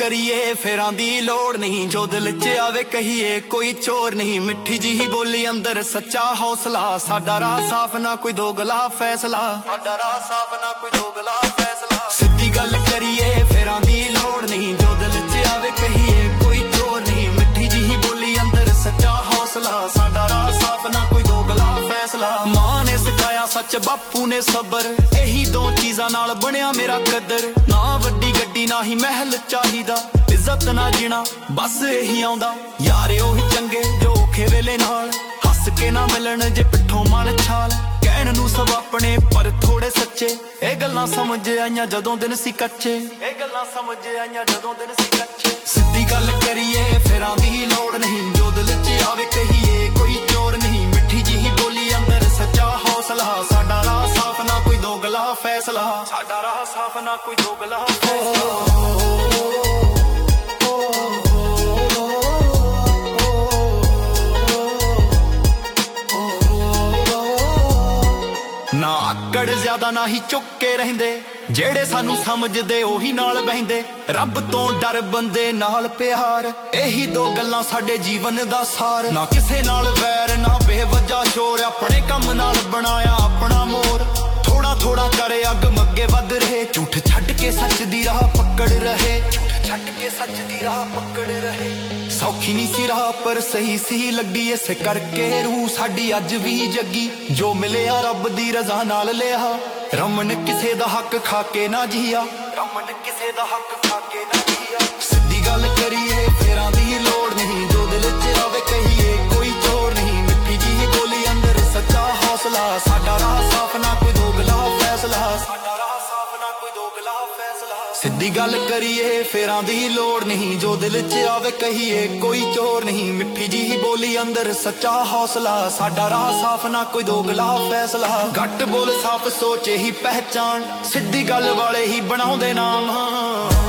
ਕਰੀਏ ਫੇਰਾਂ ਦੀ ਲੋੜ ਨਹੀਂ, ਜੋ ਦਿਲ 'ਚ ਆਵੇ ਕਹੀਏ ਕੋਈ ਚੋਰ ਨਹੀਂ। ਮਿੱਠੀ ਜਿਹੀ ਬੋਲੀ ਅੰਦਰ ਸੱਚਾ ਹੌਸਲਾ, ਸਾਡਾ ਰਾਹ ਸਾਫ਼ ਨਾ ਕੋਈ ਦੋਗਲਾ ਫੈਸਲਾ, ਸਾਡਾ ਰਾਹ ਸਾਫ਼ ਨਾ ਕੋਈ ਦੋਗਲਾ ਫੈਸਲਾ। ਸਿੱਧੀ ਗੱਲ ਕਰੀਏ ਫੇਰਾਂ ਦੀ ਲੋੜ ਨਹੀਂ, ਜੋ ਦਿਲ 'ਚ ਆਵੇ ਕਹੀਏ ਕੋਈ ਚੋਰ ਨਹੀਂ। ਮਿੱਠੀ ਜਿਹੀ ਬੋਲੀ ਅੰਦਰ ਸੱਚਾ ਹੌਸਲਾ, ਸਾਡਾ ਰਾਹ ਸਾਫ਼ ਨਾ ਕੋਈ ਦੋਗਲਾ ਫੈਸਲਾ। ਮਾਂ ਨੇ ਸਿਖਾਇਆ ਸੱਚ, ਬਾਪੂ ਨੇ ਸਬਰ, ਇਹੀ ਦੋ ਚੀਜ਼ਾਂ ਨਾਲ ਬਣਿਆ ਮੇਰਾ ਕਦਰ। ਨਾ ਵੱਡੀ ਗੱਡੀ ਨਾ ਹੀ ਮਹਿਲ ਚਾਹੀਦਾ, ਇੱਜ਼ਤ ਨਾ ਜੀਣਾ ਬਸ ਇਹੀ ਆਉਂਦਾ। ਯਾਰੇ ਉਹੀ ਚੰਗੇ ਜੋ ਔਖੇ ਵੇਲੇ ਨਾਲ, ਹੱਸ ਕੇ ਨਾ ਮਿਲਣ ਜੇ ਪਿੱਠੋਂ ਮਨ ਛਾਲ। ਕਹਿਣ ਨੂੰ ਸਭ ਆਪਣੇ ਪਰ ਥੋੜੇ ਸੱਚੇ, ਇਹ ਗੱਲਾਂ ਸਮਝ ਆਈਆਂ ਜਦੋਂ ਦਿਨ ਸੀ ਕੱਚੇ, ਇਹ ਗੱਲਾਂ ਸਮਝ ਆਈਆਂ ਜਦੋਂ ਦਿਨ ਸੀ ਕੱਚੇ। ਸਿੱਧੀ ਗੱਲ ਕਰੀਏ ਫੇਰਾਂ ਦੀ ਲੋੜ ਨਹੀਂ, ਜੋ ਦਿਲ 'ਚ ਆਵੇ ਕਹੀਏ ਕੋਈ ਚੋਰ ਨਹੀਂ। ਮਿੱਠੀ ਜਿਹੀ ਬੋਲੀ ਅੰਦਰ ਸੱਚਾ ਹੌਸਲਾ, ਸਾਡਾ ਰਾਹ ਸਾਫ਼ ਨਾ ਕੋਈ ਦੋਗਲਾ ਫੈਸਲਾ, ਸਾਡਾ ਰਾਹ ਸਾਫ਼ ਨਾ ਕੋਈ ਦੋਗਲਾ ਫੈਸਲਾ। ਨਾ ਆਕੜ ਜ਼ਿਆਦਾ ਨਾ ਹੀ ਚੁੱਕ ਕੇ ਰਹਿੰਦੇ, ਜਿਹੜੇ ਸਾਨੂੰ ਸਮਝਦੇ ਉਹੀ ਨਾਲ ਬਹਿੰਦੇ। ਰੱਬ ਤੋਂ ਡਰ ਬੰਦੇ ਨਾਲ ਪਿਆਰ, ਇਹੀ ਦੋ ਗੱਲਾਂ ਸਾਡੇ ਜੀਵਨ ਦਾ ਸਾਰ। ਨਾ ਕਿਸੇ ਨਾਲ ਵੈਰ ਨਾ ਬੇਵਜ੍ਹਾ ਸ਼ੋਰ, ਆਪਣੇ ਕੰਮ ਨਾਲ ਬਣਾਇਆ ਆਪਣਾ ਮੋਰ। ਥੋੜਾ ਥੋੜਾ ਕਰੇ ਅੱਗ ਮੱਗੇ ਵੱਧ ਰਹੇ, ਝੂਠ ਛੱਡ ਕੇ ਸੱਚ ਦੀ ਰਾਹ ਪਕੜ ਰਹੇ, ਝੂਠ ਛੱਡ ਕੇ ਸੱਚ ਦੀ ਰਾਹ ਪਕੜ ਰਹੇ। ਸੌਖੀ ਨਹੀਂ ਸੀ ਰਾਹ ਪਰ ਸਹੀ ਸੀ ਲੱਗੀ, ਇਸੇ ਕਰਕੇ ਰੂਹ ਸਾਡੀ ਅੱਜ ਵੀ ਜੱਗੀ। ਜੋ ਮਿਲਿਆ ਰੱਬ ਦੀ ਰਜ਼ਾ ਨਾਲ ਲਿਆ, ਰਮਨ ਕਿਸੇ ਦਾ ਹੱਕ ਖਾ ਕੇ ਨਾ ਜੀਆ, ਰਮਨ ਕਿਸੇ ਦਾ ਹੱਕ ਖਾ ਕੇ ਨਾ ਜੀਆ। ਸਿੱਧੀ ਗੱਲ ਕਰੀਏ ਫੇਰਾਂ ਦੀ ਲੋੜ ਨਹੀਂ, ਜੋ ਦਿਲ 'ਚ ਆਵੇ ਕਹੀਏ ਕੋਈ ਚੋਰ ਨਹੀਂ। ਮਿੱਠੀ ਜਿਹੀ ਬੋਲੀ ਅੰਦਰ ਸੱਚਾ ਹੌਸਲਾ, ਸਾਡਾ ਰਾਹ ਸਾਫ਼ ਨਾ ਕੋਈ ਦੋਗਲਾ ਫੈਸਲਾ, ਸਾਡਾ ਰਾਹ ਸਾਫ਼ ਨਾ ਕੋਈ ਦੋਗਲਾ ਫੈਸਲਾ। ਸਿੱਧੀ ਗੱਲ ਕਰੀਏ ਫੇਰਾਂ ਦੀ ਲੋੜ ਨਹੀਂ, ਜੋ ਦਿਲ 'ਚ ਆਵੇ ਕਹੀਏ ਕੋਈ ਚੋਰ ਨਹੀਂ। ਮਿੱਠੀ ਜਿਹੀ ਬੋਲੀ ਅੰਦਰ ਸੱਚਾ ਹੌਸਲਾ, ਸਾਡਾ ਰਾਹ ਸਾਫ਼ ਨਾ ਕੋਈ ਦੋਗਲਾ ਫੈਸਲਾ। ਘੱਟ ਬੋਲ ਸਾਫ਼ ਸੋਚ ਹੀ ਪਹਿਚਾਨ, ਸਿੱਧੀ ਗੱਲ ਵਾਲੇ ਹੀ ਬਣਾਉਂਦੇ ਨਾਮ।